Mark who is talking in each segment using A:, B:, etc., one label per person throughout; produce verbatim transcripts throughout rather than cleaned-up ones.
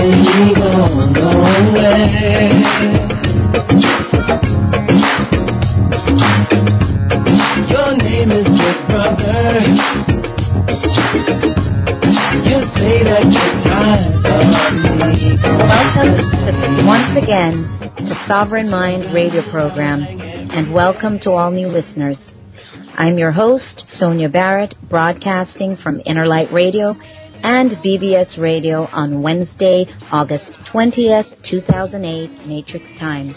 A: you gone away. Your name is Big Brother. You say that you're tired of me.
B: Welcome to, once again to Sovereign Mind radio program, and welcome to all new listeners. I'm your host, Sonia Barrett, broadcasting from Inner Light Radio and B B S Radio on Wednesday, August twentieth, two thousand eight, Matrix Time.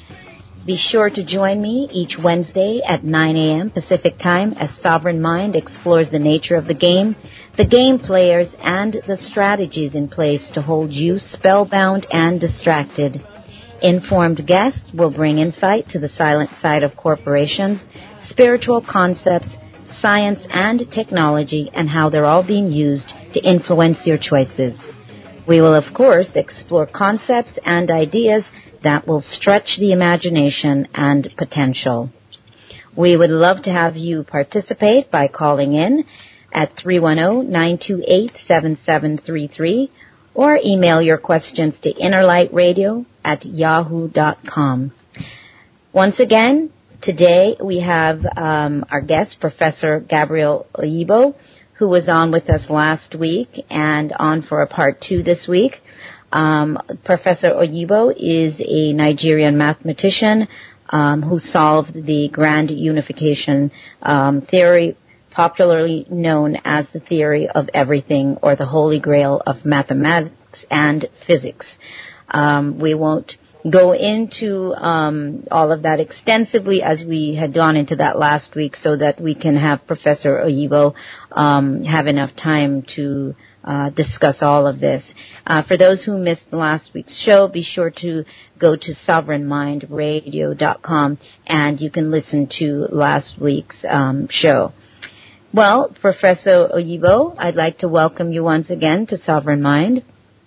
B: Be sure to join me each Wednesday at nine a.m. Pacific Time as Sovereign Mind explores the nature of the game, the game players, and the strategies in place to hold you spellbound and distracted. Informed guests will bring insight to the silent side of corporations, spiritual concepts, science, and technology, and how they're all being used to influence your choices. We will, of course, explore concepts and ideas that will stretch the imagination and potential. We would love to have you participate by calling in at three one zero, nine two eight, seven seven three three or email your questions to innerlightradio at yahoo dot com. Once again, today we have um, our guest, Professor Gabriel Oyibo, who was on with us last week and on for a part two this week. Um, Professor Oyibo is a Nigerian mathematician um, who solved the grand unification um, theory, popularly known as the theory of everything, or the holy grail of mathematics and physics. Um, we won't go into um, all of that extensively as we had gone into that last week, so that we can have Professor Oyibo um, have enough time to uh, discuss all of this. Uh, for those who missed last week's show, be sure to go to sovereign mind radio dot com and you can listen to last week's um, show. Well, Professor Oyibo, I'd like to welcome you once again to Sovereign Mind.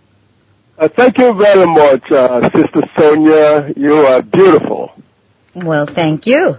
C: Uh, thank you very much, uh, Sister Sonia. You are beautiful.
B: Well, thank you.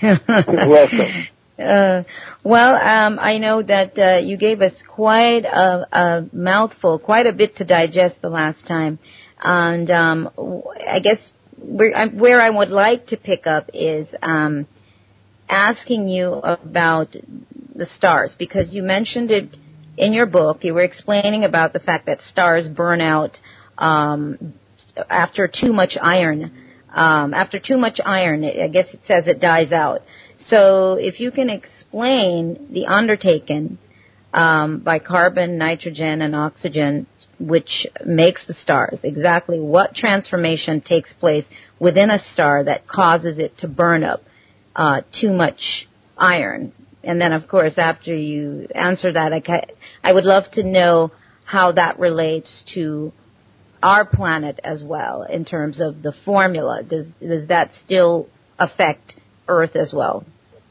C: Welcome.
B: Uh, well, um, I know that uh, you gave us quite a, a mouthful, quite a bit to digest the last time. And um, I guess where, where I would like to pick up is um, asking you about the stars, because you mentioned it in your book. You were explaining about the fact that stars burn out um, after too much iron. Um, after too much iron, I guess it says it dies out. So if you can explain the undertaking um, by carbon, nitrogen, and oxygen, which makes the stars, exactly what transformation takes place within a star that causes it to burn up uh, too much iron. And then, of course, after you answer that, I, ca- I would love to know how that relates to our planet as well in terms of the formula. Does, does that still affect Earth as well?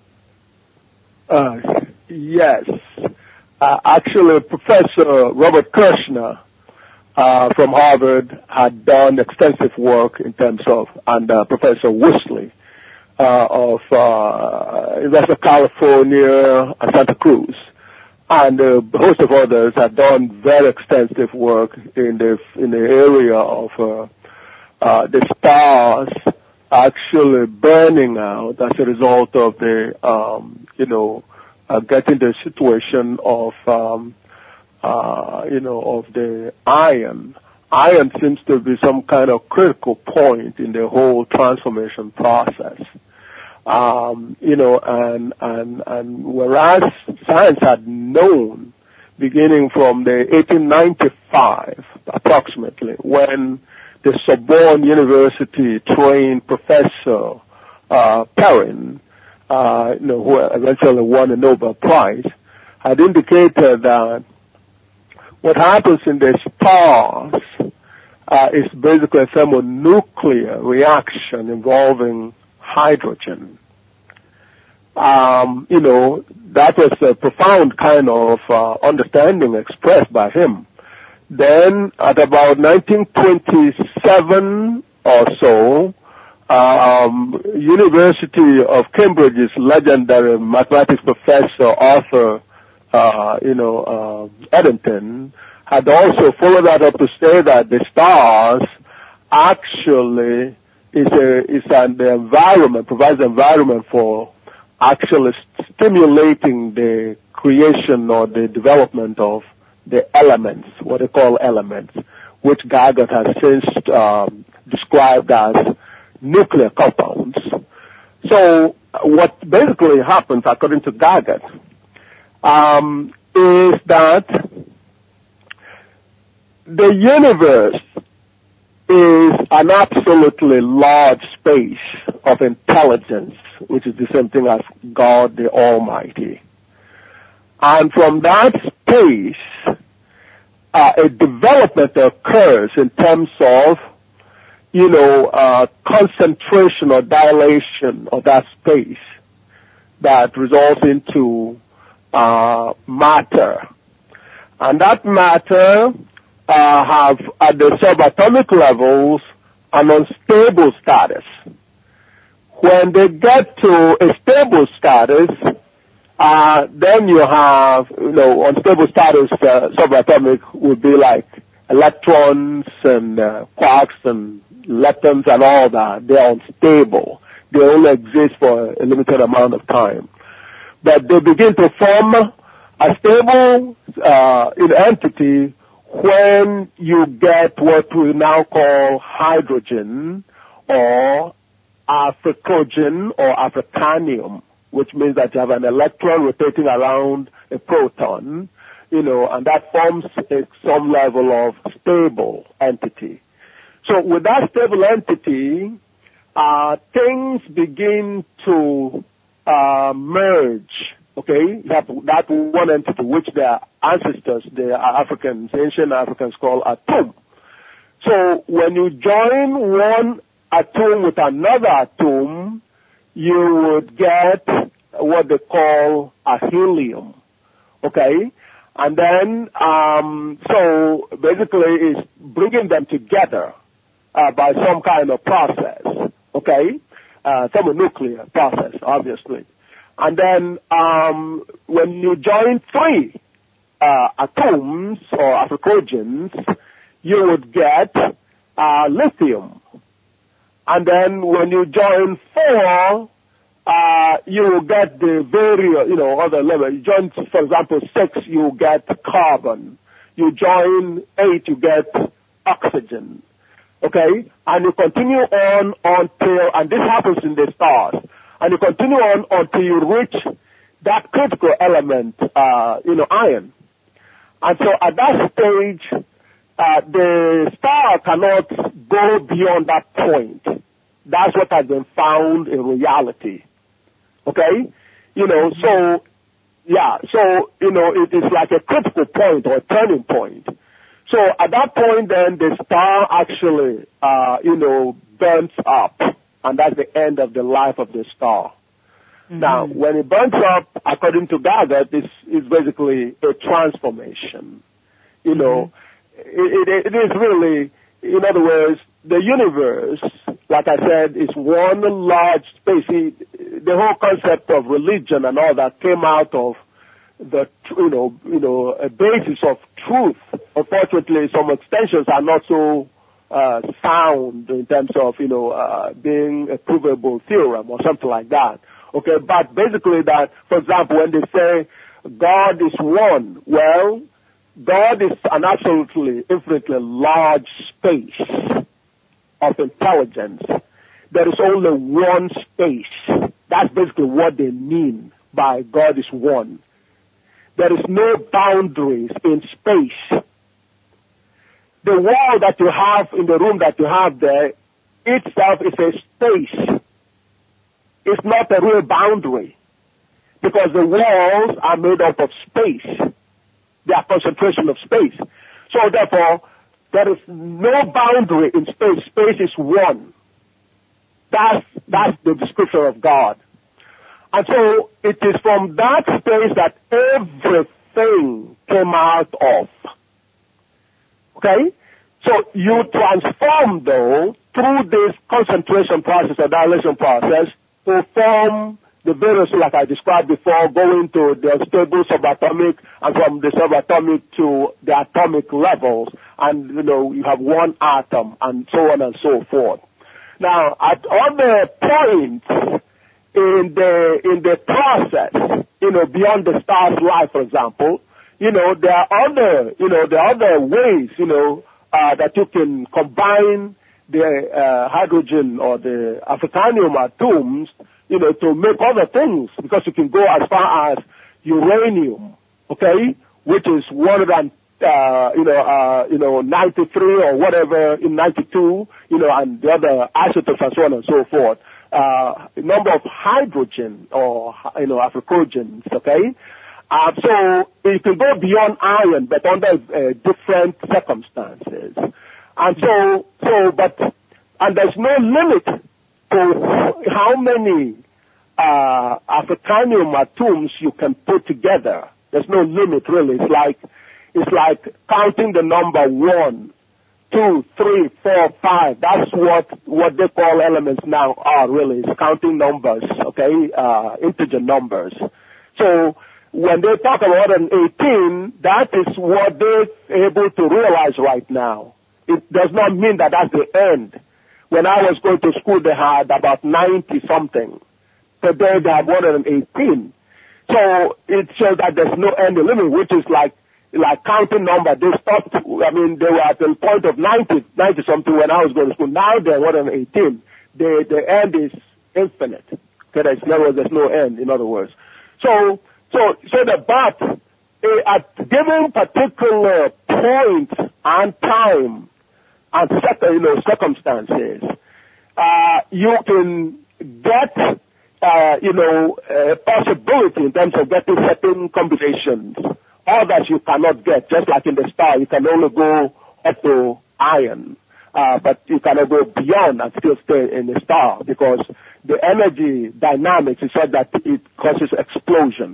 C: Uh, yes. Uh, actually, Professor Robert Kirshner uh, from Harvard had done extensive work in terms of, and uh, Professor Worsley uh, of uh, University of California, Santa Cruz, and a host of others had done very extensive work in the in the area of uh, uh, the stars actually burning out as a result of the, um, you know, uh, getting the situation of, um, uh, you know, of the iron. Iron seems to be some kind of critical point in the whole transformation process. Um, you know, and, and, and whereas science had known, beginning from the eighteen ninety-five, approximately, when the Sorbonne University trained Professor uh, Perrin, uh, you know, who eventually won a Nobel Prize, had indicated that what happens in the stars uh, is basically a thermonuclear reaction involving hydrogen. Um, you know, that was a profound kind of uh, understanding expressed by him. Then, at about nineteen twenty-seven or so, um, University of Cambridge's legendary mathematics professor Arthur, uh, you know, uh, Eddington had also followed that up to say that the stars actually is a is an environment, provides an environment for actually stimulating the creation or the development of the elements, what they call elements, which Gagot has since um, described as nuclear compounds. So what basically happens, according to Gagot, um, is that the universe is an absolutely large space of intelligence, which is the same thing as God the Almighty. And from that space, uh, a development occurs in terms of, you know, uh, concentration or dilation of that space that results into uh, matter. And that matter uh, have, at the subatomic levels, an unstable status. When they get to a stable status, uh, then you have, you know, unstable status, uh, subatomic would be like electrons and uh, quarks and leptons and all that. They're unstable. They only exist for a limited amount of time. But they begin to form a stable uh, entity when you get what we now call hydrogen or Africogen or Africanium, which means that you have an electron rotating around a proton, you know, and that forms a, some level of stable entity. So with that stable entity, uh, things begin to uh, merge. Okay, you have that one entity which their ancestors, the Africans, ancient Africans call atom. So when you join one atom with another atom, you would get what they call a helium. Okay, and then um, so basically it's bringing them together uh, by some kind of process. Okay, uh, thermonuclear process, obviously. And then um, when you join three uh, atoms or Africogens, you would get uh, lithium. And then when you join four, uh, you will get the various, you know, other level. You join, for example, six, you get carbon. You join eight, you get oxygen. Okay? And you continue on until, and this happens in the stars, and you continue on until you reach that critical element, uh, you know, iron. And so at that stage, uh, the star cannot go beyond that point. That's what has been found in reality. Okay? You know, so, yeah, so, you know, it is like a critical point or a turning point. So at that point, then, the star actually, uh, you know, burns up, and that's the end of the life of the star. Mm-hmm. Now, when it burns up, according to Gagot, this is basically a transformation. You know, mm-hmm. it, it, it is really, in other words, the universe, like I said, is one large space. The whole concept of religion and all that came out of the, you know, you know, a basis of truth. Unfortunately, some extensions are not so uh, sound in terms of, you know, uh, being a provable theorem or something like that. Okay, but basically that, for example, when they say God is one, well, God is an absolutely infinitely large space of intelligence. There is only one space. That's basically what they mean by God is one. There is no boundaries in space. The wall that you have in the room that you have there itself is a space. It's not a real boundary because the walls are made up of space. They are concentration of space. So therefore, there is no boundary in space. Space is one. That's, that's the description of God. And so it is from that space that everything came out of. Okay? So you transform, though, through this concentration process or dilation process to form the various, like I described before, go into the stable subatomic, and from the subatomic to the atomic levels, and, you know, you have one atom, and so on and so forth. Now, at other points in the, in the process, you know, beyond the star's life, for example, you know, there are other, you know, there are other ways, you know, uh, that you can combine the uh, hydrogen or the Africanium atoms, you know, to make other things, because you can go as far as uranium, okay, which is one hundred, uh, you know, uh, you know, ninety-three or whatever in ninety-two, you know, and the other isotopes and so on and so forth. Uh, number of hydrogen or, you know, Africogens, okay. Uh, so you can go beyond iron, but under uh, different circumstances. And so, so, but, and there's no limit to how many uh, Africanium atoms you can put together. There's no limit, really. It's like, it's like counting the number one, two, three, four, five. That's what, what they call elements now are, really. It's counting numbers, okay, uh, integer numbers. So, when they talk about one hundred eighteen, that is what they're able to realize right now. It does not mean that that's the end. When I was going to school, they had about ninety something. Today they have one hundred eighteen. So it shows that there's no end limit, which is like like counting number. They stopped. I mean, they were at the point of ninety, ninety something when I was going to school. Now they're one hundred eighteen. The the end is infinite. Okay, there's no there's no end. In other words, so. So, so the but uh, at given particular point and time and you know circumstances, uh, you can get uh, you know a possibility in terms of getting certain combinations, all that you cannot get. Just like in the star, you can only go up to iron, uh, but you cannot go beyond and still stay in the star because the energy dynamics is such that it causes explosion.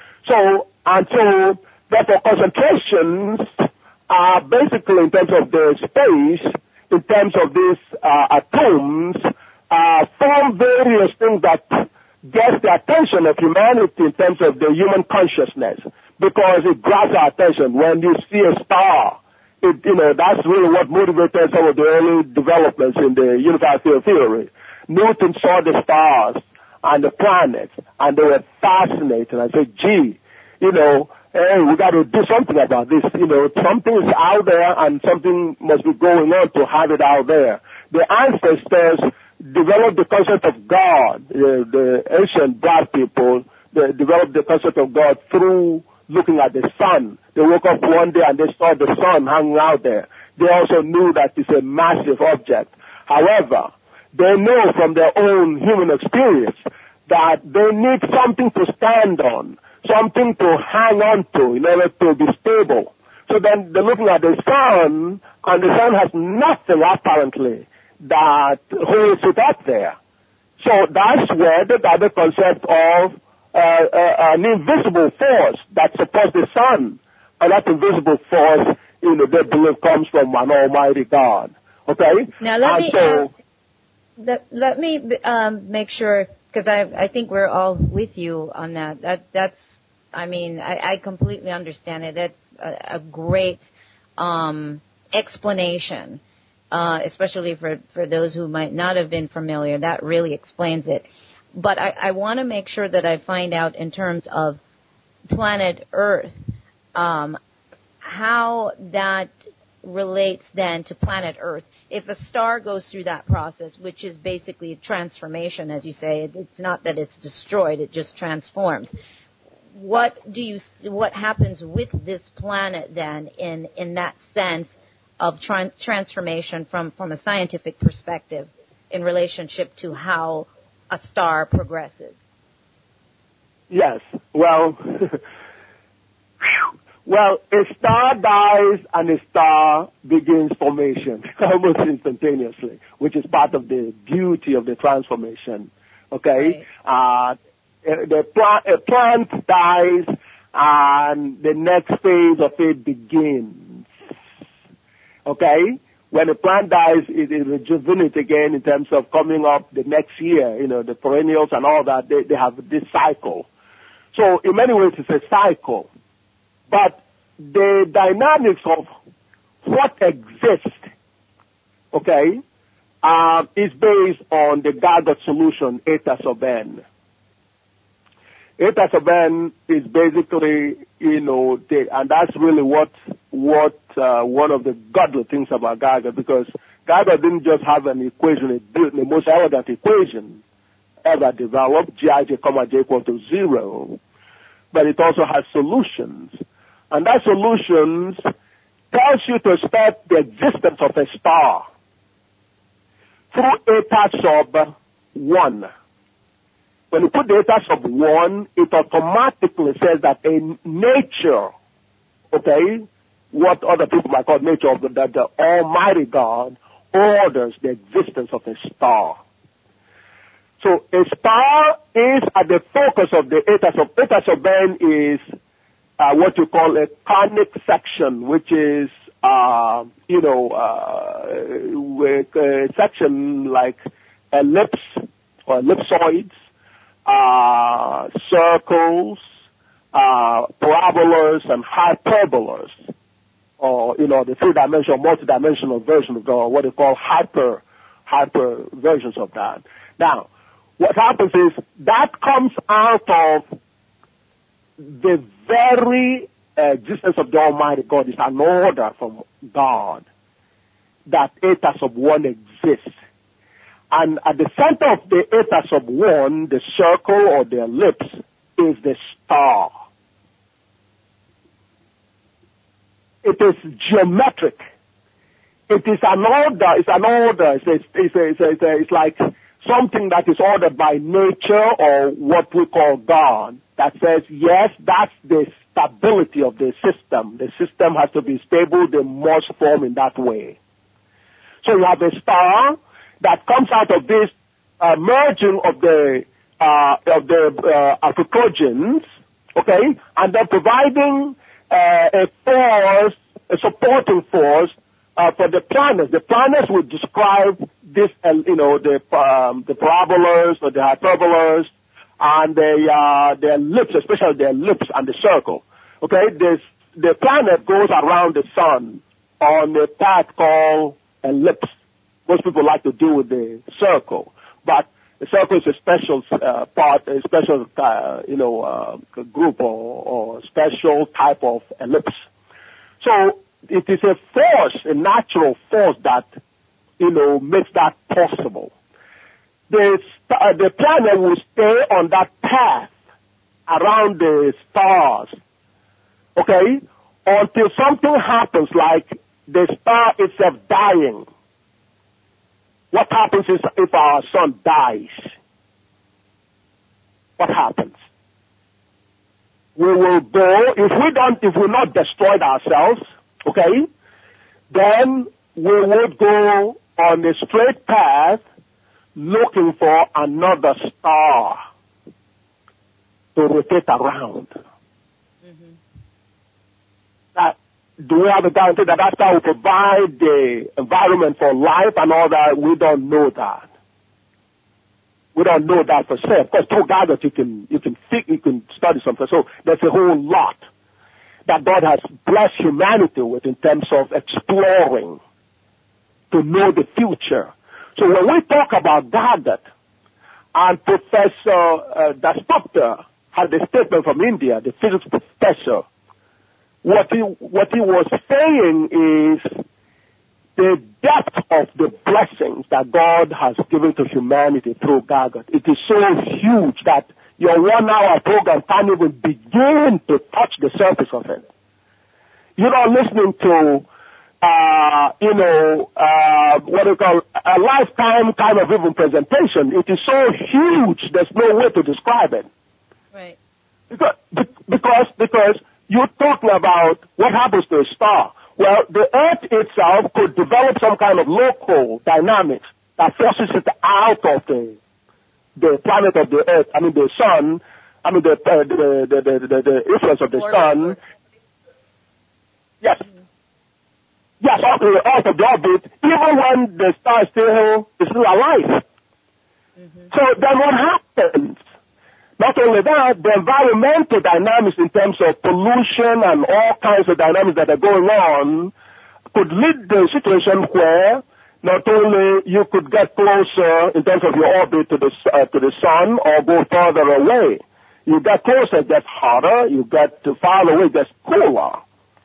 C: So, and so, therefore, concentrations are basically in terms of the space, in terms of these uh, atoms, uh, form various things that get the attention of humanity in terms of the human consciousness, because it grabs our attention. When you see a star, it, you know, that's really what motivated some of the early developments in the unified field theory. Newton saw the stars and the planets, and they were fascinated. I said, gee, you know, hey, we got to do something about this. You know, something is out there, and something must be going on to have it out there. The ancestors developed the concept of God. The, the ancient black people, they developed the concept of God through looking at the sun. They woke up one day and they saw the sun hanging out there. They also knew that it's a massive object. However, they know from their own human experience that they need something to stand on, something to hang on to in order to be stable. So then they're looking at the sun, and the sun has nothing apparently that holds it up there. So that's where they got the concept of uh, uh, an invisible force that supports the sun, and that invisible force, you know, they believe comes from an almighty God. Okay?
B: Now let
C: and
B: me
C: so,
B: ask, let, let me um, make sure, because I I think we're all with you on that. That that's, I mean, I, I completely understand it. That's a, a great um, explanation, uh, especially for, for those who might not have been familiar. That really explains it. But I, I want to make sure that I find out in terms of planet Earth, um, how that relates then to planet Earth. If a star goes through that process, which is basically a transformation, as you say, it, it's not that it's destroyed, it just transforms. What do you, what happens with this planet then in, in that sense of tran- transformation from, from a scientific perspective in relationship to how a star progresses?
C: Yes. Well, well, a star dies and a star begins formation almost instantaneously, which is part of the beauty of the transformation. Okay? Right. Uh, the plant, a plant dies and the next phase of it begins. Okay? when a plant dies, it, it rejuvenates again in terms of coming up the next year. You know, the perennials and all that, they, they have this cycle. So in many ways, it's a cycle. But the dynamics of what exists, okay, um, is based on the Gargot solution, eta sub n. Eta sub n is basically, you know, the, and that's really what what uh, one of the godly things about Gargot, because Gargot didn't just have an equation, it built the most elegant equation ever developed, Gij, comma j equal to zero, but it also has solutions, and that solutions tells you to expect the existence of a star through eta sub one. When you put the eta sub one, it automatically says that a nature, okay, what other people might call nature, of the, that the Almighty God orders the existence of a star. So a star is at the focus of the eta sub. Eta sub n is uh, what you call a conic section, which is, uh, you know, uh, with a section like ellipse or ellipsoids, Uh, circles, uh, parabolas, and hyperbolas, or, you know, the three-dimensional, multi-dimensional version of the, what they call hyper, hyper versions of that. Now, what happens is that comes out of the very existence of the Almighty God. It's an order from God that eta sub one exists. And at the center of the eta sub one, the circle or the ellipse, is the star. It is geometric. It is an order. It's an order. It's, a, it's, a, it's, a, it's, a, it's like something that is ordered by nature, or what we call God, that says, yes, that's the stability of the system. The system has to be stable. They must form in that way. So you have a star that comes out of this uh, merging of the uh, of the uh, apoptogens, okay, and then providing uh, a force, a supporting force uh, for the planets. The planets would describe this, uh, you know, the um, the parabolas or the hyperbolas and the uh, the ellipse, especially the ellipse and the circle. Okay, this the planet goes around the sun on a path called ellipse. Most people like to do with the circle, but the circle is a special uh, part, a special, uh, you know, uh, group or, or special type of ellipse. So it is a force, a natural force that, you know, makes that possible. The, uh, the planet will stay on that path around the stars, okay, until something happens like the star itself dying. What happens is if our sun dies? What happens? We will go, if we don't, if we're not destroyed ourselves, okay, then we would go on a straight path looking for another star to rotate around. Mm-hmm. That, do we have a guarantee that that star will provide the environment for life and all that? We don't know that. We don't know that for sure. Of course, through Gargot you can you can think, you can study something. So there's a whole lot that God has blessed humanity with in terms of exploring to know the future. So when we talk about Gargot, and Professor uh, Dasgupta had a statement from India, the physics professor. What he, what he was saying is the depth of the blessings that God has given to humanity through Gargot. It is so huge that your one-hour program can't even begin to touch the surface of it. You're not listening to, uh, you know, uh, what do you call a lifetime kind of even presentation. It is so huge, there's no way to describe it.
B: Right.
C: Because, because, because you're talking about what happens to a star. Well, the Earth itself could develop some kind of local dynamics that forces it out of the the planet of the Earth. I mean, the sun. I mean, the uh, the, the, the the the influence of the sun. Yes. yes, out of, out of the orbit, even when the star is still, is still alive. Mm-hmm. So then what happens? Not only that, the environmental dynamics in terms of pollution and all kinds of dynamics that are going on could lead to a situation where not only you could get closer in terms of your orbit to the, uh, to the sun or go further away. You get closer, it gets hotter. You get far away, it gets cooler.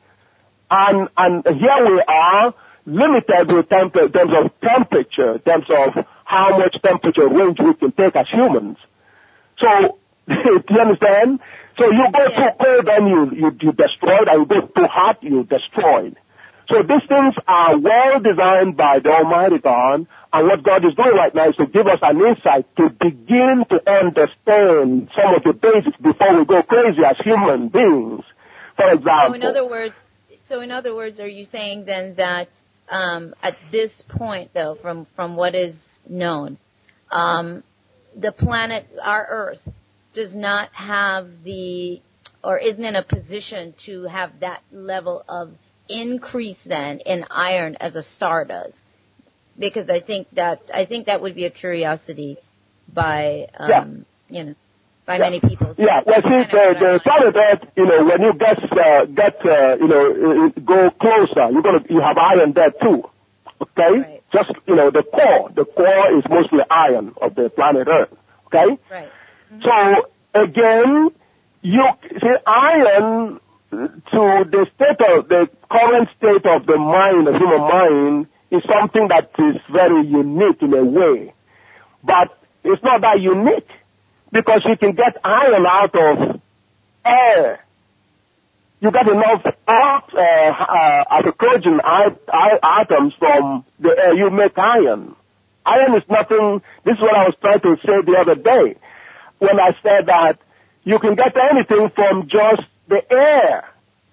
C: And, and here we are, limited with temp- in terms of temperature, in terms of how much temperature range we can take as humans. So, do you understand? So you go yeah. too cold, then you, you, you destroyed, and you go too hot, you destroyed. So these things are well designed by the Almighty God, and what God is doing right now is to give us an insight to begin to understand some of the basics before we go crazy as human beings. For example.
B: So in other words, so in other words, are you saying then that um, at this point, though, from, from what is known, um, the planet, our Earth, does not have the, or isn't in a position to have that level of increase then in iron as a star does? Because I think that I think that would be a curiosity by um,
C: yeah.
B: you know by
C: yeah.
B: many people.
C: Yeah, well, see, the, the planet Earth, you know, when you get uh, get uh, you know go closer, you're gonna you have iron there too. Okay,
B: right.
C: Just you know the core, the core is mostly iron of the planet Earth. Okay,
B: right. Mm-hmm.
C: So again, you see iron to the state of the current state of the mind, the human mind, is something that is very unique in a way. But it's not that unique because you can get iron out of air. You get enough uh, uh, hydrogen atoms from the air, you make iron. Iron is nothing, this is what I was trying to say the other day when I said that you can get anything from just the air.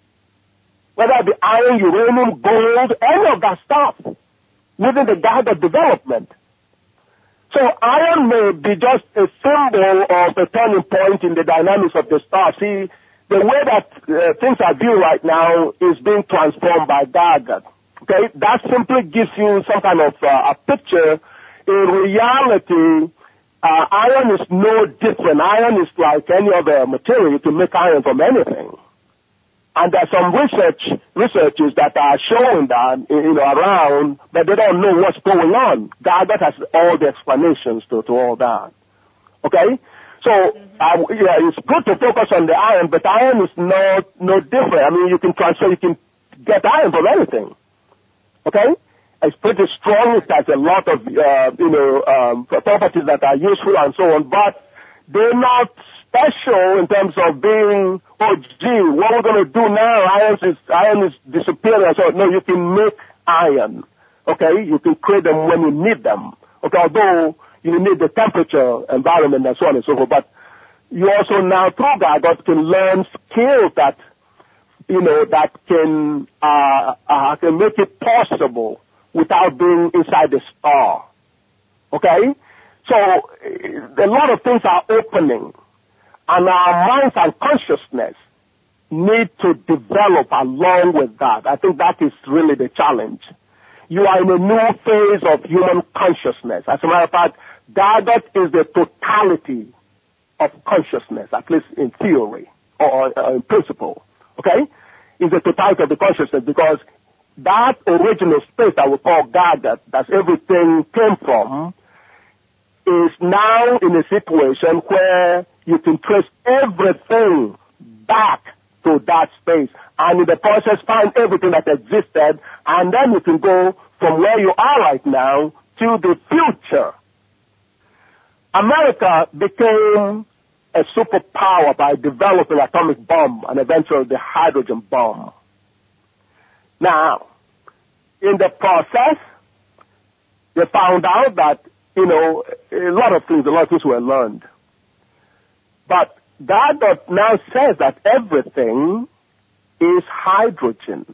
C: Whether it be iron, uranium, gold, any of that stuff within the guide of development. So iron may be just a symbol of a turning point in the dynamics of the star. See, the way that uh, things are viewed right now is being transformed by Gaga. Okay, that simply gives you some kind of uh, a picture. In reality, uh, iron is no different. Iron is like any other material. You can make iron from anything. And there's some research researchers that are showing that, you know, around, but they don't know what's going on. God has all the explanations to, to all that. Okay? So, mm-hmm. uh, yeah, it's good to focus on the iron, but iron is no, no different. I mean, you can transfer, you can get iron from anything. Okay? It's pretty strong. It has a lot of, uh, you know, um, properties that are useful and so on, but they're not special in terms of being, oh, gee, what we're going to do now, iron is, iron is disappearing. So, no, you can make iron, okay? You can create them when you need them, okay? Although you need the temperature, environment, and so on and so forth. But you also now, through that, God can learn skills that, you know, that can, uh, uh, can make it possible without being inside the star, okay? So, a lot of things are opening. And our minds and consciousness need to develop along with that. I think that is really the challenge. You are in a new phase of human consciousness. As a matter of fact, Dagot is the totality of consciousness, at least in theory or uh, in principle. Okay? Is the totality of the consciousness because that original space that we call Dagot, that everything came from, is now in a situation where you can trace everything back to that space and in the process find everything that existed, and then you can go from where you are right now to the future. America became a superpower by developing atomic bomb and eventually the hydrogen bomb. Now, in the process, they found out that, you know, a lot of things, a lot of things were learned. But God now says that everything is hydrogen.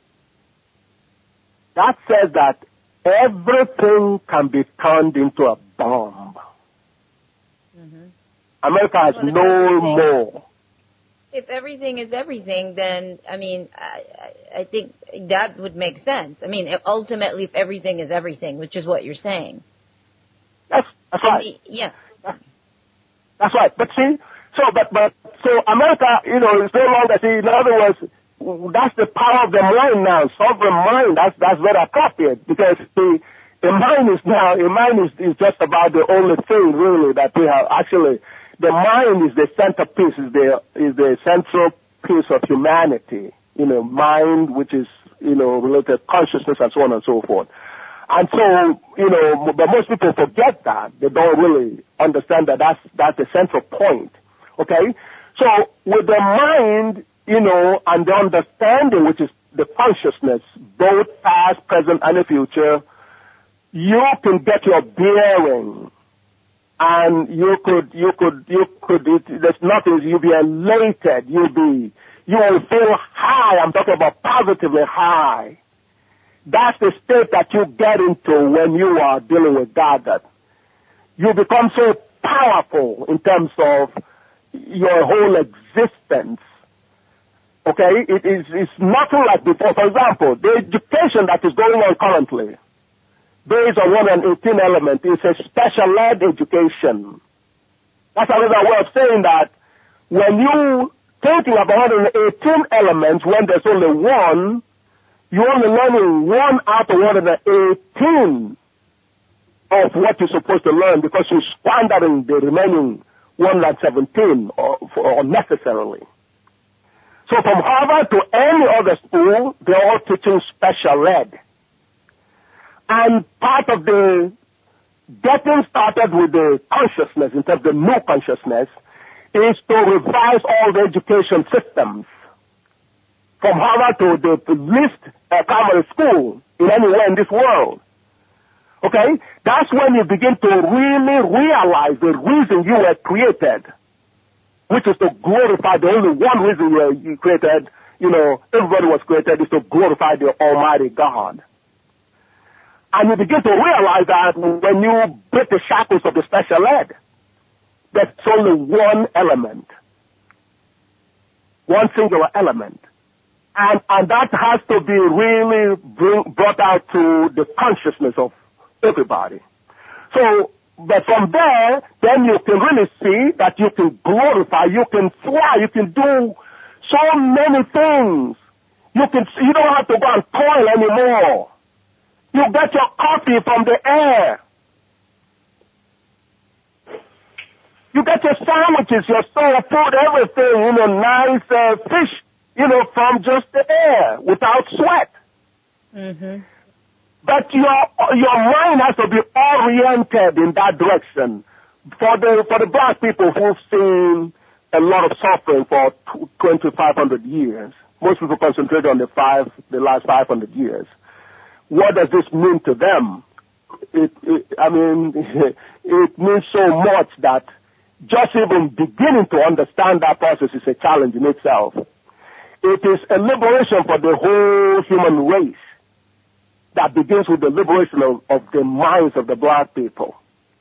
C: That says that everything can be turned into a bomb. Mm-hmm. America has well, no more.
B: if everything is everything, then, I mean, I, I think that would make sense. I mean, ultimately, if everything is everything, which is what you're saying.
C: That's, that's right.
B: The, yeah.
C: That's, that's right. But see, so, but, but, so America, you know, is no longer, see, in other words, that's the power of the mind now, sovereign mind. That's, that's very appropriate, because the, the mind is now, the mind is, is just about the only thing, really, that we have. Actually, the mind is the centerpiece, is the, is the central piece of humanity. You know, mind, which is, you know, related to consciousness and so on and so forth. And so, you know, but most people forget that. They don't really understand that that's, that's the central point. Okay? So, with the mind, you know, and the understanding, which is the consciousness, both past, present, and the future, you can get your bearing. And you could, you could, you could, it, there's nothing, you'll be elated, you'll be, you will feel high. I'm talking about positively high. That's the state that you get into when you are dealing with God. That you become so powerful in terms of your whole existence. Okay? It is, it's nothing like before. For example, the education that is going on currently, based on one hundred eighteen element, is a special ed education. That's another way of saying that when you thinking about one hundred eighteen elements, when there's only one, you're only learning one out of one hundred eighteen of what you're supposed to learn, because you're squandering the remaining one hundred seventeen or, or unnecessarily. So from Harvard to any other school, they're all teaching special ed. And part of the getting started with the consciousness, in terms of the new consciousness, is to revise all the education systems. From Harvard to the least uh, primary school in anywhere in this world. Okay? That's when you begin to really realize the reason you were created, which is to glorify the only one reason you were created. You know, everybody was created is to glorify the Almighty God. And you begin to realize that when you break the shackles of the special ed, there's only one element. One singular element. And, and that has to be really bring, brought out to the consciousness of everybody. So, but from there, then you can really see that you can glorify, you can fly, you can do so many things. You can, you don't have to go and toil anymore. You get your coffee from the air. You get your sandwiches, your soul food, everything, you know, nice uh, fish, you know, from just the air, without sweat.
B: Mm-hmm.
C: But your your mind has to be oriented in that direction. For the for the black people who've seen a lot of suffering for twenty-five hundred years, most people concentrate on the five the last five hundred years. What does this mean to them? It, it, I mean, it means so much that just even beginning to understand that process is a challenge in itself. It is a liberation for the whole human race that begins with the liberation of, of the minds of the black people.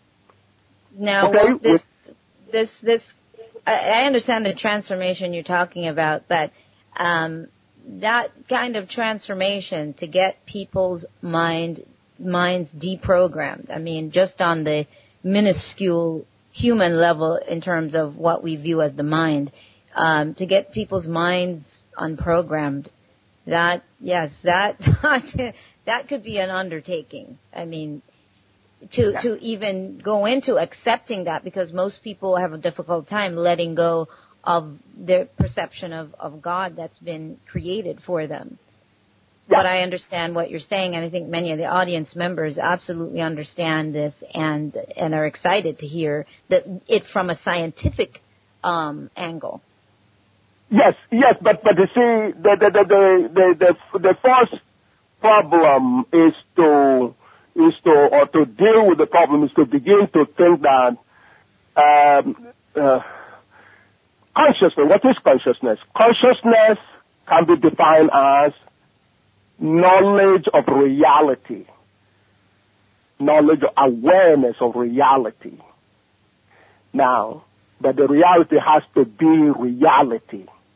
B: Now,
C: okay?
B: this, this, this, I, I understand the transformation you're talking about, but um, that kind of transformation to get people's mind minds deprogrammed. I mean, just on the minuscule human level in terms of what we view as the mind, um, to get people's minds unprogrammed, that, yes, that, that could be an undertaking. I mean, to, yeah. to even go into accepting that, because most people have a difficult time letting go of their perception of, of God that's been created for them. Yeah. But I understand what you're saying, and I think many of the audience members absolutely understand this and and are excited to hear that it from a scientific um, angle.
C: Yes, yes, but but you see, the the the the the, the first problem is to is to or to deal with the problem is to begin to think that um, uh, consciousness. What is consciousness? Consciousness can be defined as knowledge of reality, knowledge, awareness of reality. Now, but the reality has to be reality.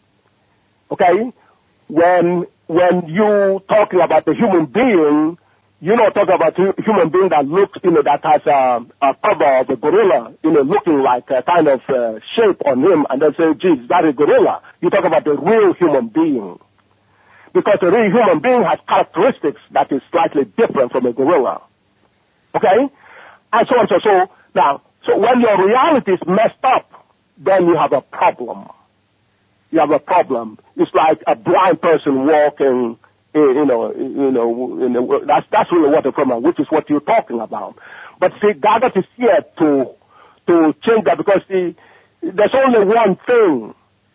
C: Okay? When, when you talking about the human being, you're not talking about a human being that looks, you know, that has a, a cover of a gorilla, you know, looking like a kind of uh, shape on him, and then say, geez, that is a gorilla. You talk about the real human being. Because a real human being has characteristics that is slightly different from a gorilla. Okay? And so on, so, so, now, so when your reality is messed up, then you have a problem. You have a problem. It's like a blind person walking, you know, you know, you know that's, that's really what the problem, which is what you're talking about. But see, God is here to, to change that, because see, there's only one thing,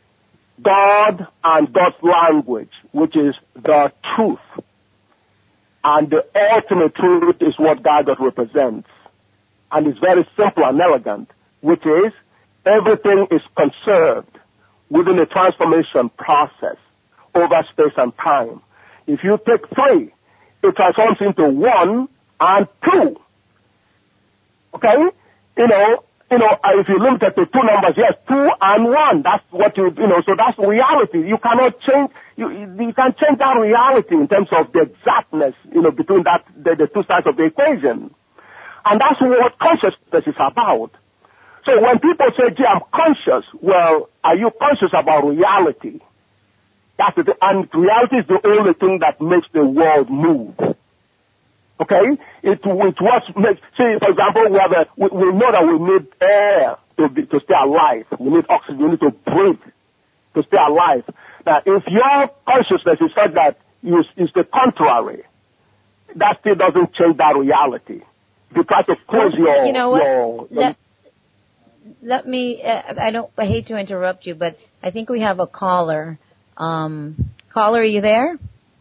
C: God and God's language, which is the truth. And the ultimate truth is what God represents. And it's very simple and elegant, which is everything is conserved within a transformation process over space and time. If you take three, it transforms into one and two. Okay? You know, you know, if you limit it to two numbers, yes, two and one. That's what you, you know, so that's reality. You cannot change, you, you can change that reality in terms of the exactness, you know, between that, the, the two sides of the equation. And that's what consciousness is about. So when people say, gee, I'm conscious, well, are you conscious about reality? That's the, and reality is the only thing that makes the world move. Okay? It, it what makes, see, for example, we, have a, we, we know that we need air to, be, to stay alive. We need oxygen, we need to breathe to stay alive. Now, if your consciousness is such that you, it's the contrary, that still doesn't change that reality. If you try to close your...
B: You know what?
C: Your,
B: let, let me, uh, I don't, I hate to interrupt you, but I think we have a caller. Um, caller, are you there?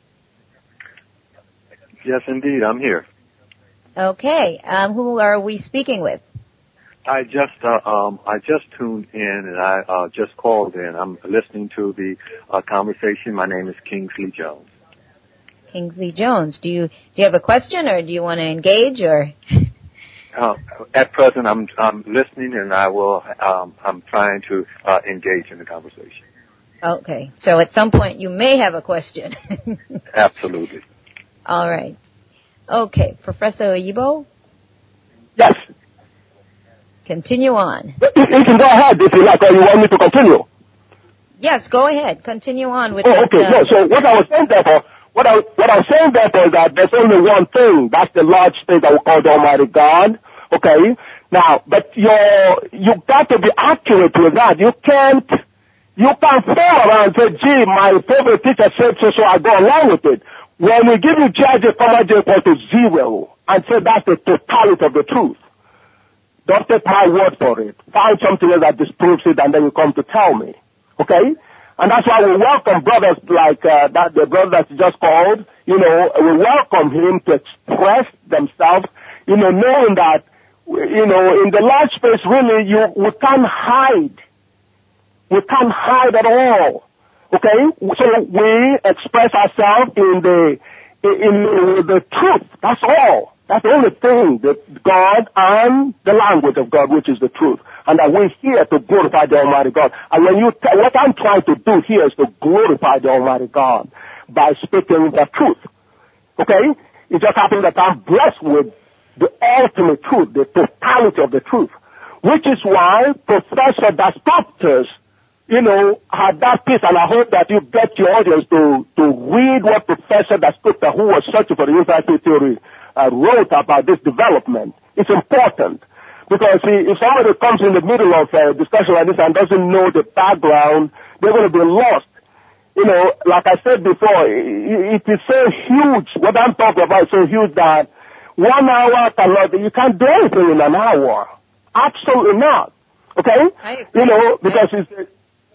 D: Yes, indeed, I'm here.
B: Okay, um, who are we speaking with?
D: I just, uh, um, I just tuned in and I, uh, just called in. I'm listening to the, uh, conversation. My name is Kingsley Jones.
B: Kingsley Jones. Do you, do you have a question or do you want to engage or?
D: Uh, at present, I'm, I'm listening and I will, um, I'm trying to, uh, engage in the conversation.
B: Okay, so at some point you may have a question.
D: Absolutely.
B: All right. Okay, Professor Oyibo?
C: Yes.
B: Continue on.
C: You, you can go ahead if you like, or you want me to continue.
B: Yes, go ahead. Continue on with
C: Oh,
B: that,
C: okay.
B: uh,
C: No, so what I was saying therefore, what I, what I was saying therefore is that there's only one thing. That's the large thing that we call the Almighty God. Okay? Now, but you're, you've got to be accurate with that. You can't, you can't fool around and say, gee, my favorite teacher said so, so I go along with it. When we give you J I J, comma J equal to zero, and say that's the totality of the truth, don't take my word for it. Find something else that disproves it, and then you come to tell me. Okay? And that's why we welcome brothers like uh, that, the brother that's just called. You know, we welcome him to express themselves, you know, knowing that, you know, in the large space, really, you we can't hide. We can't hide at all. Okay? So we express ourselves in the, in, in the truth. That's all. That's the only thing, that God and the language of God, which is the truth. And that we're here to glorify the Almighty God. And when you, t- what I'm trying to do here is to glorify the Almighty God by speaking the truth. Okay? It just happens that I'm blessed with the ultimate truth, the totality of the truth. Which is why Professor Das Doctors, you know, had that piece, and I hope that you get your audience to, to read what Professor Das Doctor, who was searching for the unified theory, uh, wrote about this development. It's important. Because see, if somebody comes in the middle of a discussion like this and doesn't know the background, they're going to be lost. You know, like I said before, it, it is so huge. What I'm talking about is so huge that one hour cannot, you can't do anything in an hour. Absolutely not. Okay?
B: I agree.
C: You know, because it's...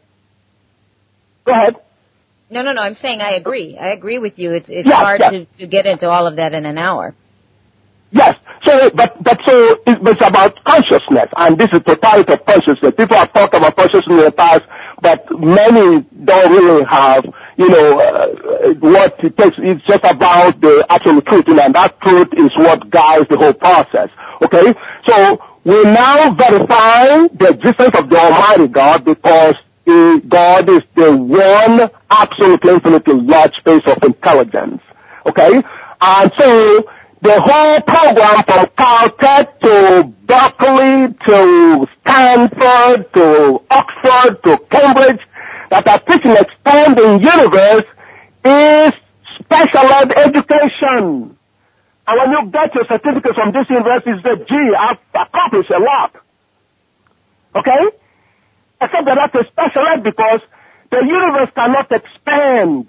C: Go ahead.
B: No, no, no, I'm saying I agree. I agree with you. It's, it's
C: yes,
B: hard
C: yes.
B: To, to get into all of that in an hour.
C: Yes. So, but, but so, it, it's about consciousness, and this is totality of consciousness. People have talked about consciousness in the past, but many don't really have, you know, uh, what it takes. It's just about the absolute truth, and that truth is what guides the whole process. Okay? So, we now verify the existence of the Almighty God because He God is the one absolutely infinitely large space of intelligence. Okay? And so the whole program from Caltech to Berkeley to Stanford to Oxford to Cambridge that are teaching expanding universe is special ed education. And when you get your certificate from this university, you say, gee, I've accomplished a lot. Okay? Except that that's a special ed because the universe cannot expand.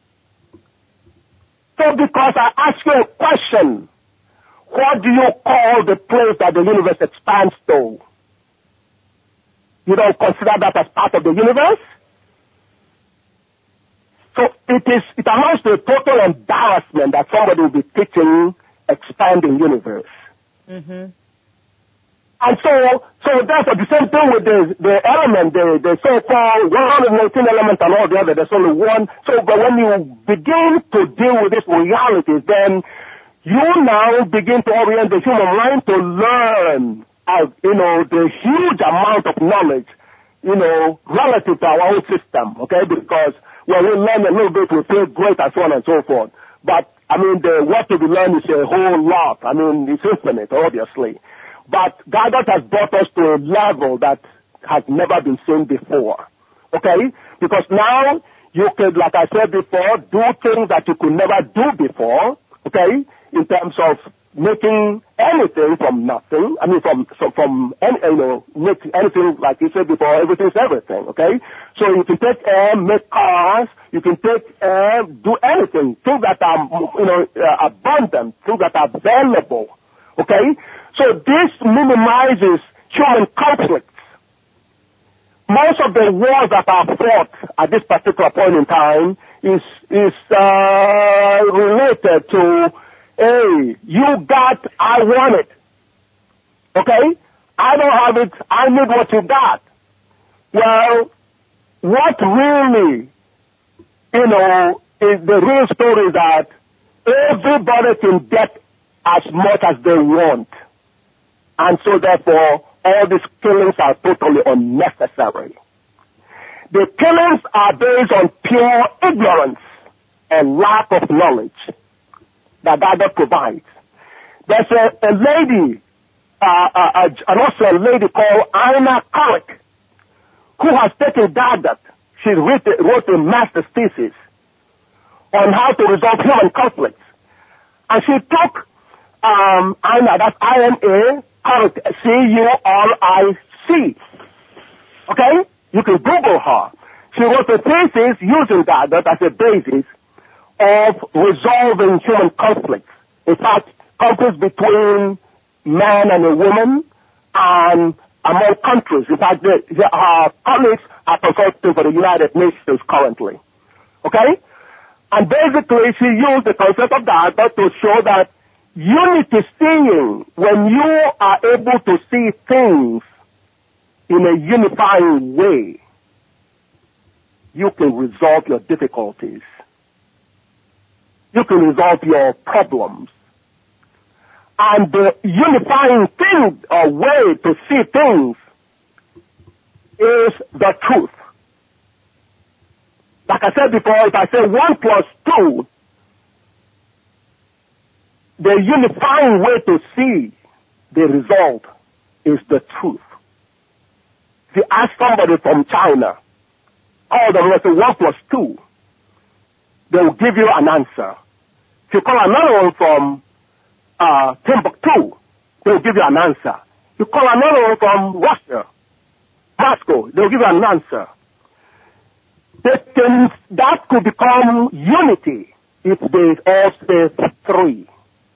C: So because I ask you a question, what do you call the place that the universe expands to? You don't consider that as part of the universe? So it is, it amounts to a total embarrassment that somebody will be teaching expanding universe.
B: Mm-hmm.
C: And so, so therefore the same thing with the, the element, the, the so-called one hundred eighteen elements and all the other, there's only one. So, but when you begin to deal with these realities, then you now begin to orient the human mind to learn, uh, you know, the huge amount of knowledge, you know, relative to our own system, okay? Because when we learn a little bit, we feel great and so on and so forth. But, I mean, the what to be learned is a whole lot. I mean, it's infinite, obviously. But God has brought us to a level that has never been seen before, okay? Because now you could, like I said before, do things that you could never do before, okay? In terms of making anything from nothing. I mean, from so from any, you know, make anything like you said before. Everything's everything. Okay. So you can take air, make cars. You can take air, do anything. Things that are, you know, uh, abundant. Things that are available. Okay. So this minimizes human conflicts. Most of the wars that are fought at this particular point in time is is uh, related to, hey, you got, I want it. Okay? I don't have it, I need what you got. Well, what really, you know, is the real story is that everybody can get as much as they want. And so therefore, all these killings are totally unnecessary. The killings are based on pure ignorance and lack of knowledge that God provides. There's a, a lady, uh, uh, and also a lady called Ina Kolik, who has taken Daggett. She wrote, wrote a master's thesis on how to resolve human conflicts. And she took um, Ina, that's I N A, Kolik, C U R I C. Okay? You can Google her. She wrote a thesis using Daggett as a basis of resolving human conflicts. In fact, conflicts between man and a woman and among countries. In fact, the, the, our colleagues are consulting for the United Nations currently. Okay? And basically, she used the concept of that to show that unity seeing, when you are able to see things in a unifying way, you can resolve your difficulties. You can resolve your problems. And the unifying thing or way to see things is the truth. Like I said before, if I say one plus two, the unifying way to see the result is the truth. If you ask somebody from China, call them and say one plus two, they will give you an answer. If you call another one from uh, Timbuktu, they will give you an answer. You call another one from Russia, Moscow, they will give you an answer. They can, that could become unity if they all say three.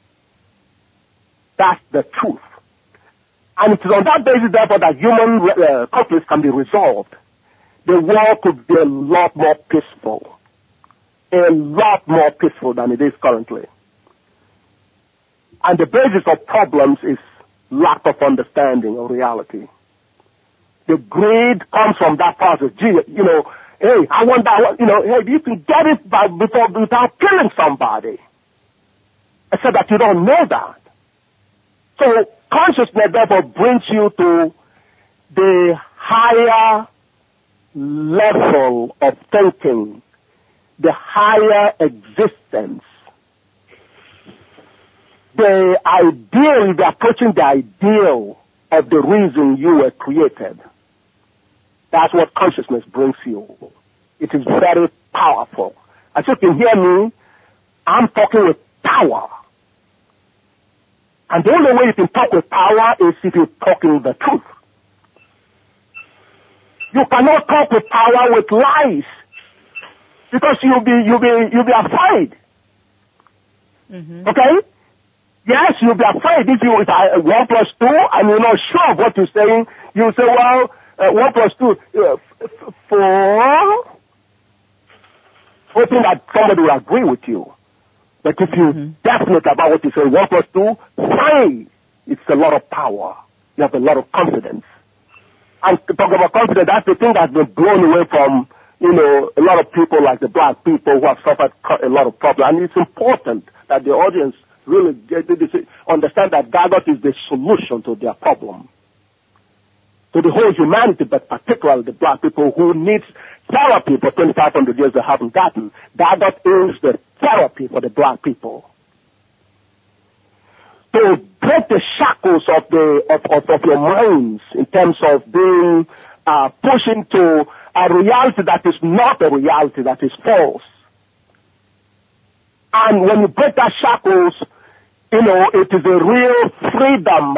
C: That's the truth. And it is on that basis, therefore, that human uh, conflicts can be resolved. The world could be a lot more peaceful. A lot more peaceful than it is currently. And the basis of problems is lack of understanding of reality. The greed comes from that process. Gee, you know, hey, I want that, you know, hey, you can get it by, before, without killing somebody. Except that you don't know that. So consciousness, therefore, brings you to the higher level of thinking, the higher existence, the ideal, you'll be approaching the ideal of the reason you were created. That's what consciousness brings you. It is very powerful. As you can hear me, I'm talking with power. And the only way you can talk with power is if you're talking the truth. You cannot talk with power with lies, because you'll be you'll be you'll be afraid. Mm-hmm. Okay? Yes, you'll be afraid if you if I one plus two and you're not sure of what you're saying. You say, well, uh, one plus two, uh, f- four. Hoping that somebody will agree with you. But if you're mm-hmm. definite about what you say, one plus two, three, it's a lot of power. You have a lot of confidence. And talk about confidence, that's the thing that's been blown away from, you know, a lot of people like the black people who have suffered a lot of problems. And it's important that the audience really get this, understand that Gargot is the solution to their problem. To the whole humanity, but particularly the black people who need therapy for twenty-five hundred years they haven't gotten. Gargot is the therapy for the black people. To break the shackles of the of, of, of your minds in terms of being uh, pushing to a reality that is not a reality, that is false. And when you break that shackles, you know, it is a real freedom.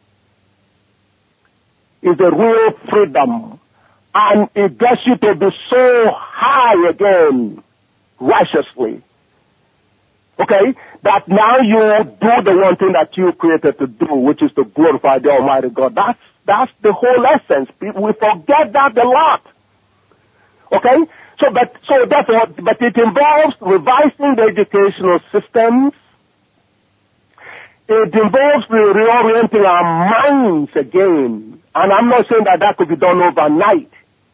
C: It's a real freedom. And it gets you to be so high again, righteously. Okay? That now you do the one thing that you created to do, which is to glorify the Almighty God. That's, that's the whole essence. We forget that a lot. Okay? So, but, so therefore, but it involves revising the educational systems. It involves reorienting our minds again. And I'm not saying that that could be done overnight.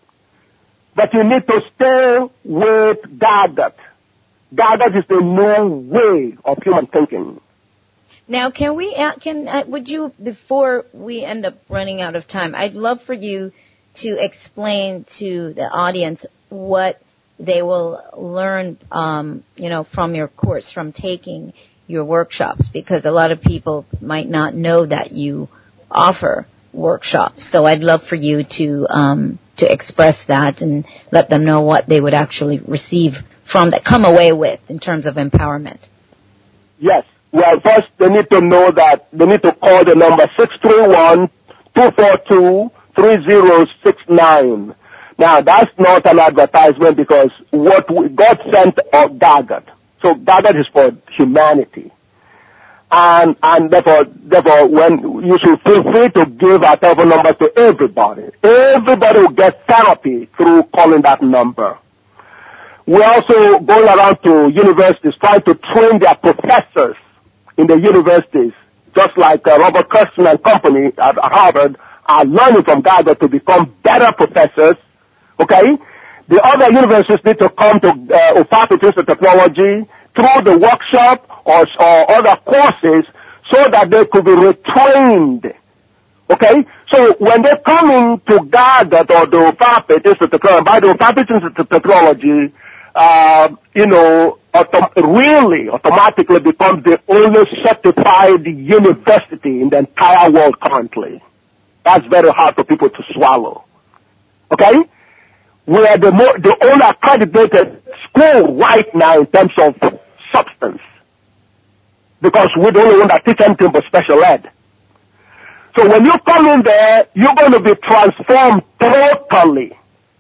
C: But you need to stay with Gargot. Gargot is the new way of human thinking.
B: Now, can we, uh, can, uh, would you, before we end up running out of time, I'd love for you to explain to the audience what they will learn, um, you know, from your course, from taking your workshops, because a lot of people might not know that you offer workshops. So I'd love for you to, um, to express that and let them know what they would actually receive from that, come away with in terms of empowerment.
C: Yes. Well, first they need to know that they need to call the number six three one, two four two, three zero six nine. Now, that's not an advertisement, because what we, God sent uh, Gargot. So Gargot is for humanity. And, and therefore, therefore, when you should feel free to give our telephone number to everybody. Everybody will get therapy through calling that number. We're also going around to universities trying to train their professors in the universities, just like uh, Robert Kirsten and company at Harvard are learning from Gargot to become better professors. Okay? The other universities need to come to uh, Ofato Institute of Technology through the workshop or, or other courses so that they could be retrained. Okay? So when they come into Gargot or the Ofato Institute of Technology, by the Ofato Institute of Technology, uh, you know, autom- really automatically becomes the only certified university in the entire world currently. That's very hard for people to swallow. Okay? We are the, more, the only accredited school right now in terms of substance, because we're the only one that teach anything but special ed. So when you come in there, you're going to be transformed totally.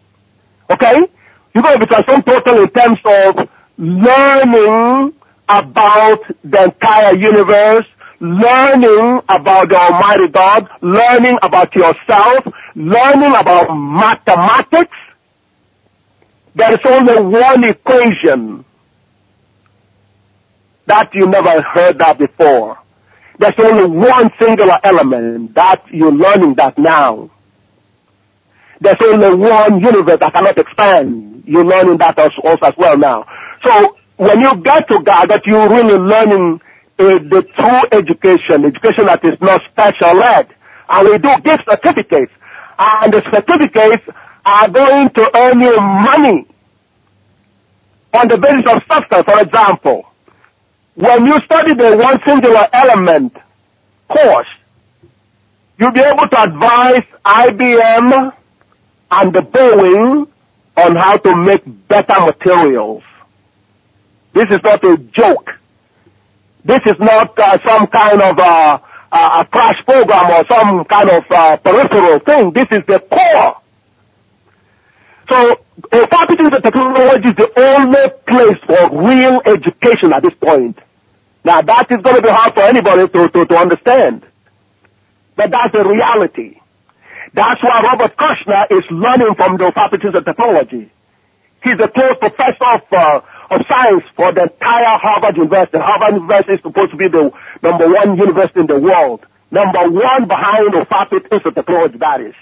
C: Okay? You're going to be transformed totally in terms of learning about the entire universe, learning about the Almighty God, learning about yourself, learning about mathematics. There is only one equation that you never heard that before. There's only one singular element that you're learning that now. There's only one universe that cannot expand. You're learning that also as well now. So when you get to God, that you're really learning uh, the true education, education that is not special ed. And we do give certificates. And the certificates are going to earn you money on the basis of substance. For example, when you study the one singular element course, you'll be able to advise I B M and the Boeing on how to make better materials. This is not a joke. This is not uh, some kind of uh, uh, a crash program or some kind of uh, peripheral thing. This is the core. So, Faculty of Technology is the only place for real education at this point. Now, that is going to be hard for anybody to, to, to understand. But that's the reality. That's why Robert Kushner is learning from the faculties of technology. He's the close professor of, uh, of science for the entire Harvard University. Harvard University is supposed to be the number one university in the world. Number one behind the faculties of technology, that is.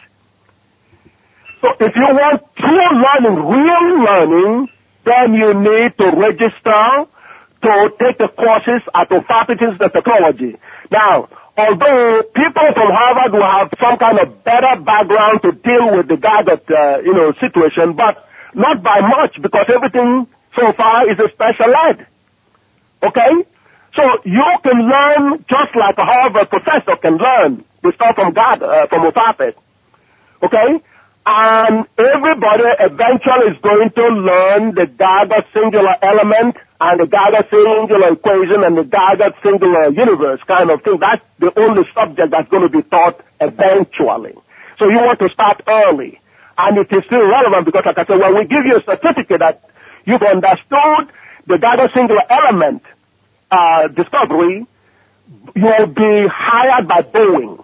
C: So if you want true learning, real learning, then you need to register to take the courses at the faculties of technology. Now, although people from Harvard will have some kind of better background to deal with the Gadget, uh, you know, situation, but not by much, because everything so far is a special ed. Okay? So you can learn just like a Harvard professor can learn the stuff from God, uh, from Mofafet. Okay? And everybody eventually is going to learn the Gadget singular element and the Gadget singular equation and the Gadget singular universe kind of thing. That's the only subject that's going to be taught eventually. So you want to start early. And it is still relevant because, like I said, when we give you a certificate that you've understood the Gadget singular element uh, discovery, you'll be hired by Boeing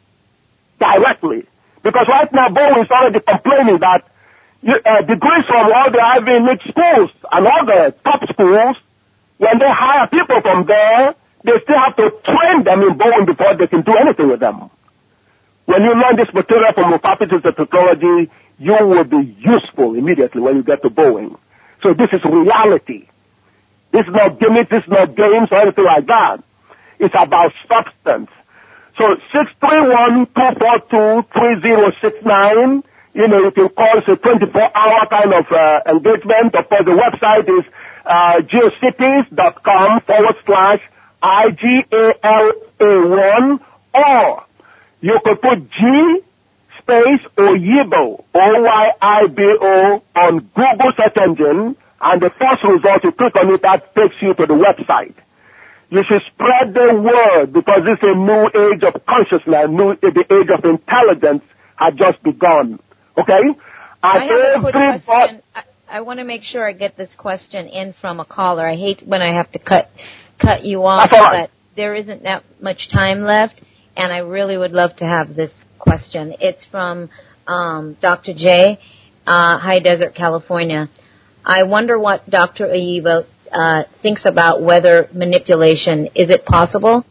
C: directly. Because right now, Boeing is already complaining that uh, degrees from all the Ivy League schools and all the top schools, when they hire people from there, they still have to train them in Boeing before they can do anything with them. When you learn this material from the faculties of technology, you will be useful immediately when you get to Boeing. So this is reality. This is not gimmicks, this is not games or anything like that. It's about substance. So six three one, two four two, three zero six nine, you know, you can call. It's a twenty-four hour kind of uh, engagement. Of course, the website is uh, geocities.com forward slash I G A L A one, or you could put G space Oyibo, O Y I B O, on Google search engine, and the first result, you click on it, that takes you to the website. You should spread the word, because this is a new age of consciousness, new, the age of intelligence has just begun. Okay? And
B: I have a quick
C: every
B: question. I, I want to make sure I get this question in from a caller. I hate when I have to cut cut you off,
C: That's all right.
B: but there isn't that much time left, and I really would love to have this question. It's from um, Doctor J, uh, High Desert, California. I wonder what Doctor Oyibo uh, thinks about weather manipulation. Is it possible?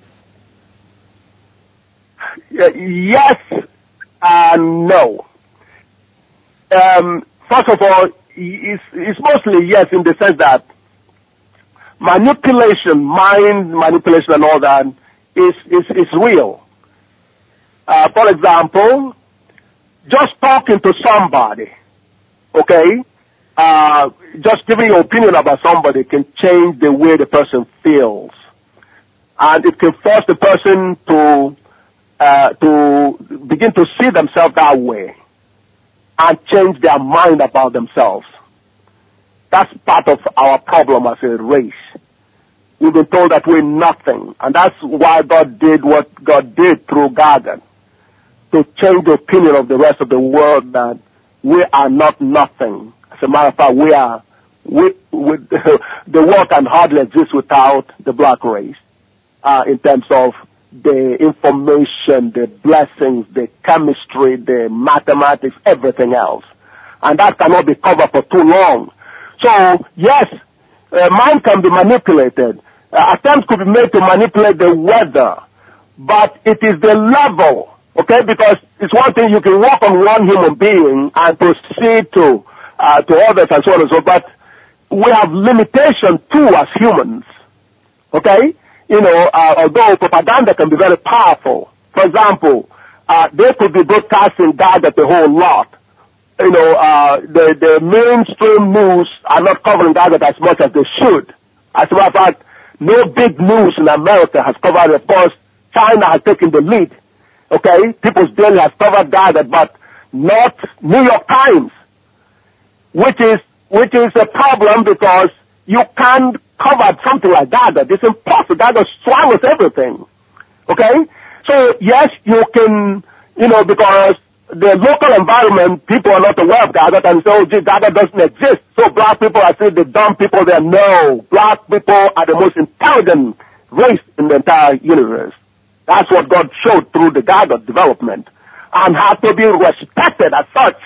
C: Yes and no. Um, first of all, it's, it's mostly yes, in the sense that manipulation, mind manipulation and all that is, is, is real. Uh, for example, just talking to somebody, okay, uh, just giving your opinion about somebody can change the way the person feels. And it can force the person to, uh, to begin to see themselves that way and change their mind about themselves. That's part of our problem as a race. We've been told that we're nothing, and that's why God did what God did through Gadget, to change the opinion of the rest of the world that we are not nothing. As a matter of fact, we are, we, we, the world can hardly exist without the black race, uh, in terms of the information, the blessings, the chemistry, the mathematics, everything else. And that cannot be covered for too long. So, yes, uh, mind can be manipulated. Uh, attempts could be made to manipulate the weather, but it is the level, okay, because it's one thing you can work on one human being and proceed to, uh, to others and so on and so on, but we have limitations too as humans, okay? You know, uh, although propaganda can be very powerful. For example, uh, they could be broadcasting Gadget a whole lot, you know, uh, the, the mainstream news are not covering Gaga as much as they should. As a matter of fact, no big news in America has covered it. Of course, China has taken the lead. Okay? People's Daily has covered Gaga, but not New York Times, which is, which is a problem because you can't cover something like Gaga. It's impossible. Gaga swallows everything. Okay? So, yes, you can, you know, because the local environment, people are not aware of Gaga, and so, gee, Gaga doesn't exist. So black people are still the dumb people there. No. Black people are the most intelligent race in the entire universe. That's what God showed through the Gaga development, and have to be respected as such.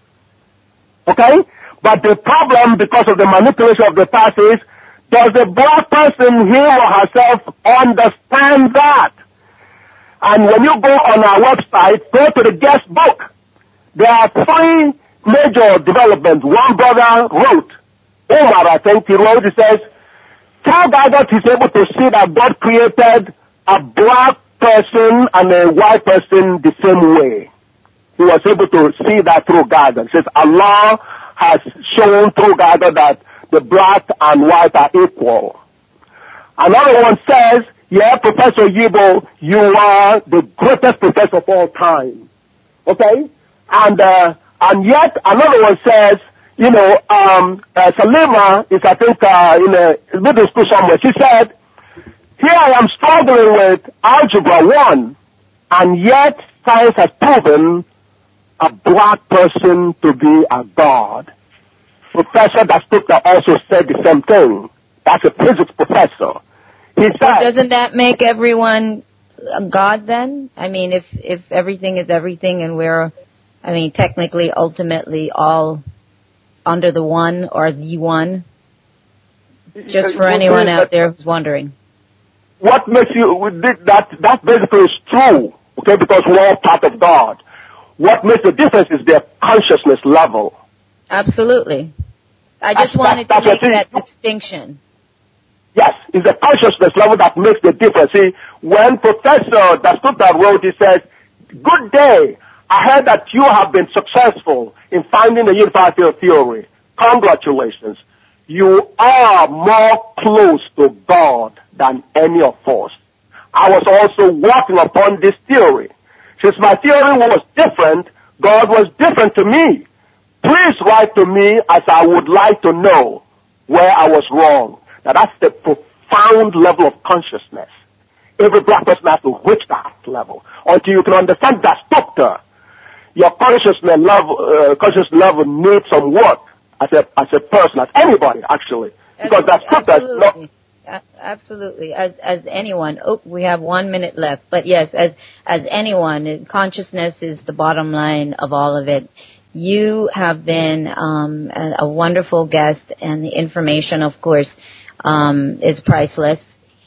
C: Okay? But the problem, because of the manipulation of the past, is, does the black person, him or herself, understand that? And when you go on our website, go to the guest book. There are three major developments. One brother wrote, Omar, I think he wrote, he says, tell God that he's able to see that God created a black person and a white person the same way. He was able to see that through God. He says, Allah has shown through God that the black and white are equal. Another one says, yeah, Professor Yibo, you are the greatest professor of all time. Okay? And uh, and yet another one says, you know, um, uh, Salima is, I think, uh, in a middle school somewhere. She said, here I am struggling with Algebra one, and yet science has proven a black person to be a god. Professor Dastukta also said the same thing. That's a physics professor. He said,
B: well, doesn't that make everyone a god then? I mean, if if everything is everything and we're, I mean, technically, ultimately, all under the one or the one? Just for anyone out there who's wondering.
C: What makes you, that, that basically is true, okay, because we're all part of God. What makes the difference is their consciousness level.
B: Absolutely. I just
C: that's,
B: wanted
C: that's,
B: to make
C: that's
B: that distinction.
C: Yes, it's the consciousness level that makes the difference. See, when Professor Dastukta wrote, he says, good day, I heard that you have been successful in finding the unified field theory. Congratulations. You are more close to God than any of us. I was also working upon this theory. Since my theory was different, God was different to me. Please write to me as I would like to know where I was wrong. Now that's the profound level of consciousness. Every black person has to reach that level until you can understand that structure. Your consciousness level, uh, conscious level needs some work as a as a person, as anybody actually, because that structure is not.
B: Absolutely, as as anyone. Oh, we have one minute left, but yes, as as anyone, consciousness is the bottom line of all of it. You have been um, a, a wonderful guest, and the information, of course, um, is priceless.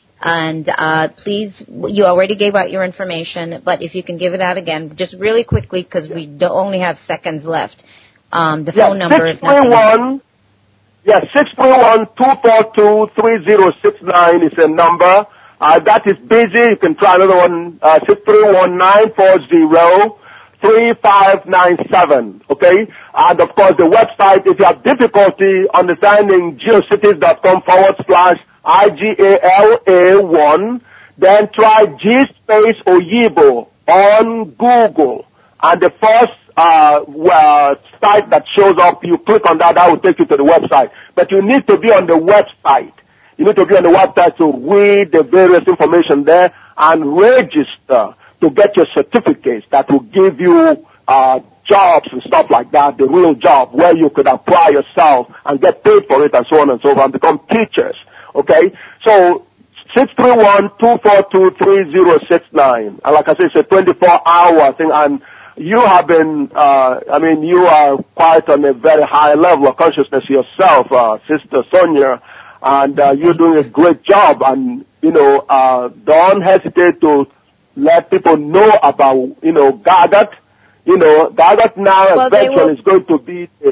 B: And uh, please, you already gave out your information, but if you can give it out again, just really quickly, because we do only have seconds left. Um, the
C: yes,
B: phone number is
C: nothing. Yes, six three one, two four two, three zero six nine is a number. Uh, that is busy. You can try another one, uh, six three one, nine four zero, three five nine seven, okay? And of course the website, if you have difficulty understanding geocities.com forward slash I G A L A one, then try G space Oyibo on Google. And the first uh, uh, site that shows up, you click on that, that will take you to the website. But you need to be on the website. You need to be on the website to read the various information there and register to get your certificates that will give you uh, jobs and stuff like that, the real job where you could apply yourself and get paid for it and so on and so forth and become teachers. Okay? So, six three one, two four two, three zero six nine. And like I said, it's a twenty-four hour thing, and you have been, uh, I mean, you are quite on a very high level of consciousness yourself, uh, Sister Sonia, and uh, you're doing a great job, and, you know, uh, don't hesitate to let people know about, you know, Gagat. You know, Gagat now well, eventually is going to be... A,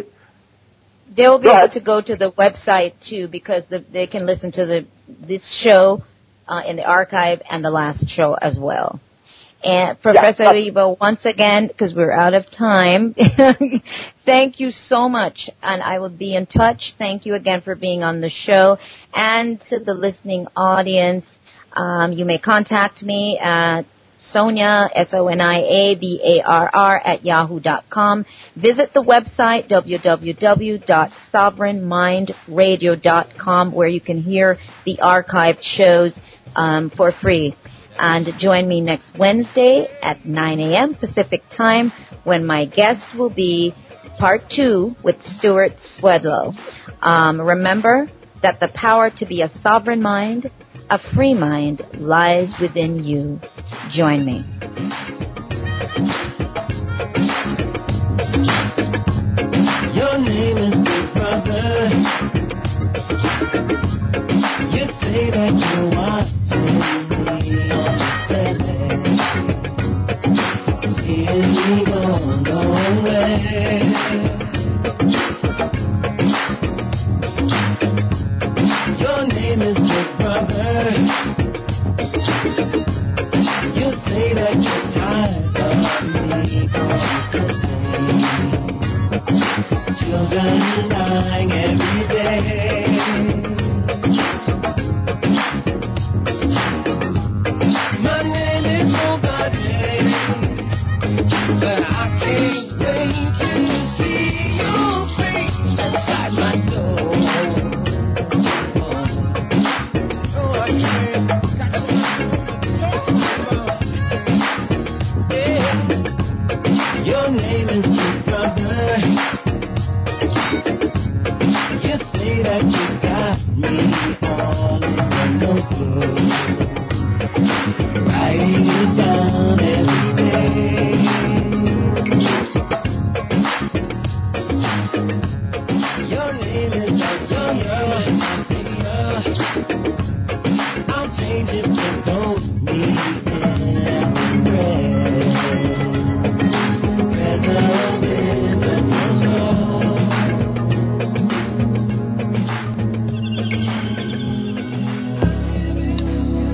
B: They'll be able to go to the website, too, because the, they can listen to the this show uh, in the archive and the last show as well. And Professor
C: Yeah.
B: Evo, once again, because we're out of time, thank you so much, and I will be in touch. Thank you again for being on the show. And to the listening audience, um, you may contact me at Sonia, S O N I A B A R R, at yahoo dot com. Visit the website, w w w dot sovereign mind radio dot com, where you can hear the archived shows um, for free. And join me next Wednesday at nine a.m. Pacific Time, when my guest will be part two with Stuart Swedlow. Um, remember that the power to be a sovereign mind, a free mind, lies within you. Join me.
A: Your name is Big Brother. You say that you want to be on the seeing me go nowhere. Your name is Big Brother. You say that you're tired of me constantly. Children dying every day. My name is nobody, but I can't wait to see your face inside my door. Oh, I can't. Got to talk about. Yeah. Your name is Big Brother. You say that you got me all in the notebook, writing it down every day. Your name is Sonia. I'll change it to gold.